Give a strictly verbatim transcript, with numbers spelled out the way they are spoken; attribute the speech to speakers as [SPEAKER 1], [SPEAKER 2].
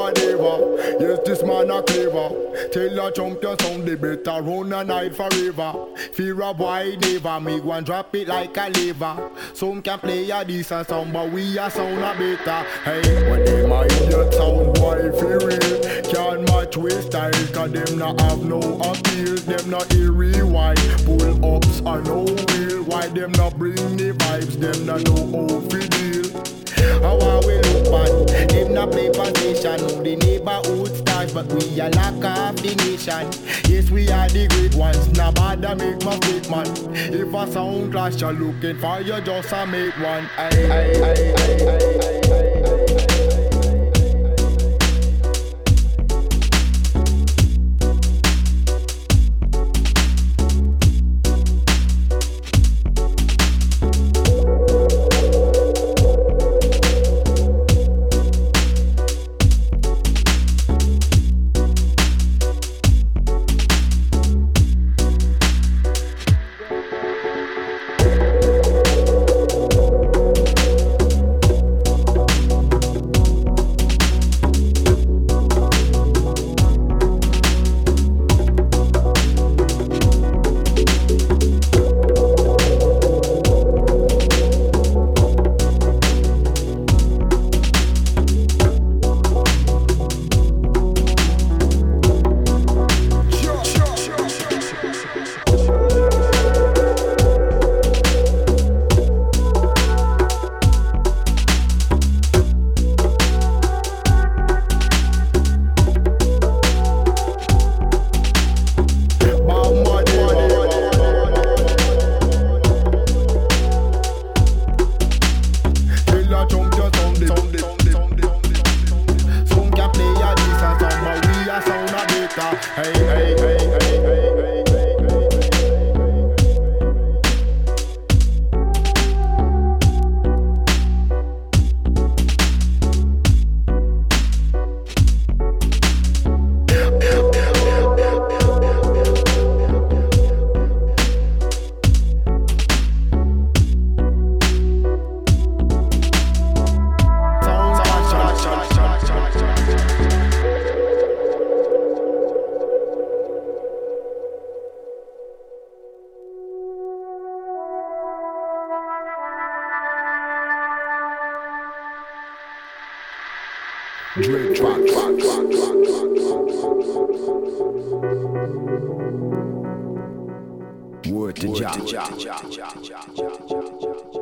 [SPEAKER 1] whatever. Yes, this man a clever. Tell a champion sound the better run and hide forever. Fear a boy never, me go and drop it like a lever. Some can play a decent sound, but we a sound a better. Hey, when them a idiot sound boy feel real, can't match with style, cause them not have no appeal. Them not eerie, why pull ups are no wheel. Why them not bring the vibes, them not know how to deal. How are we look bad? Them not play position, no the neighborhood stars, but we are lack of the nation. Yes, we are the great ones, not bad to make my statement. If a sound clash you're looking for, you just a make one. Aye, aye, aye, aye, aye, aye, aye, aye. Dread track, track, track, track, track. Word to Jah.